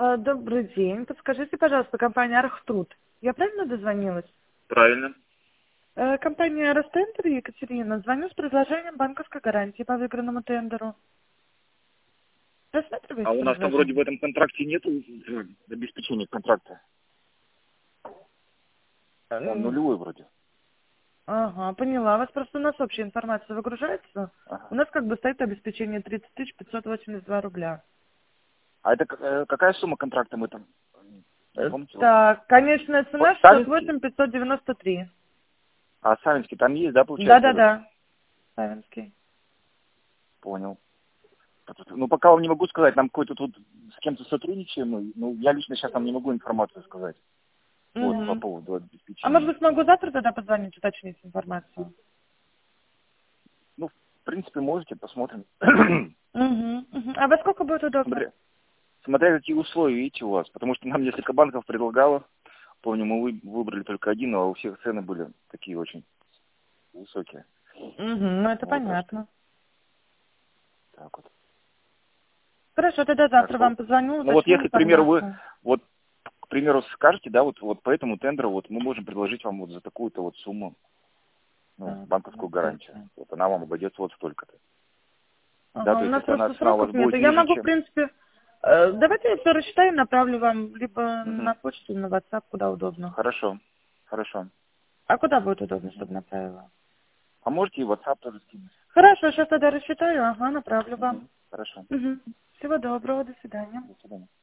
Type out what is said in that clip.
Добрый день. Подскажите, пожалуйста, компания Архтруд. Я правильно дозвонилась? Правильно. Компания Ростендер, Екатерина. Звоню с предложением банковской гарантии по выигранному тендеру. А Рассматриваете у нас там вроде в предложение? этом контракте нету обеспечения контракта. Он нулевой вроде. Ага, поняла. У вас просто у нас общая информация выгружается. Ага. У нас как бы стоит обеспечение 30 582 рубля. А это какая сумма контракта мы там? Не помните? Вот. Так, конечная цена Савинский? 608 593. А Савинский там есть, да, получается, этот? Да-да-да. Савинский. Понял. Ну, пока вам не могу сказать, нам какой-то тут с кем-то сотрудничаем. Ну, я лично сейчас вам не могу информацию сказать. Вот, по Угу. поводу А может обеспечения. быть, смогу завтра тогда позвонить, уточнить информацию? Ну, в принципе, можете, посмотрим. Угу. А во сколько будет удобно? Смотря какие условия, видите, у вас. Потому что нам несколько банков предлагало. Помню, мы выбрали только один, а у всех цены были такие очень высокие. Ну это Вот, так что понятно. так вот. Хорошо, тогда Так завтра что, вам позвоню, ну вот уточню если, к примеру, вы, информацию. вот, к примеру, скажете, да, вот по этому тендеру, вот мы можем предложить вам вот за такую-то вот сумму, ну, Так, банковскую гарантию. так. Вот она вам обойдется вот столько-то. Да, Ага, то у есть нас если она просто цена у вас сроков нет. будет Я ниже, могу, в чем... принципе, давайте я все рассчитаю и направлю вам либо Мгм. на почту, на WhatsApp, куда удобно. Хорошо, хорошо. А куда будет удобно, Мгм. чтобы направила? А можете и WhatsApp тоже скинуть. Хорошо, сейчас тогда рассчитаю, ага, направлю вам. Мгм. Хорошо. Угу. Всего доброго, до свидания. До свидания.